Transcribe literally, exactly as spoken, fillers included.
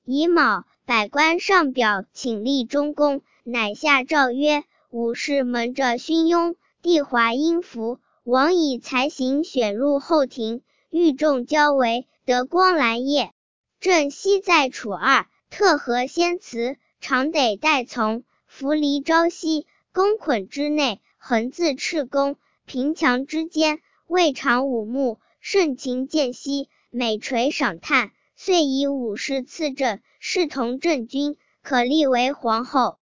乙卯，百官上表请立中宫，乃下诏曰：武士蒙着勋庸，帝华阴服，王以才行选入后庭，御众交为，得光澜业。朕昔在楚二，特和先辞，常得待从，弗离朝夕，宫捆之内，横自赤宫，平墙之间，未尝五目，盛情见兮，每垂赏叹，遂以武士赐朕，视同郑君，可立为皇后。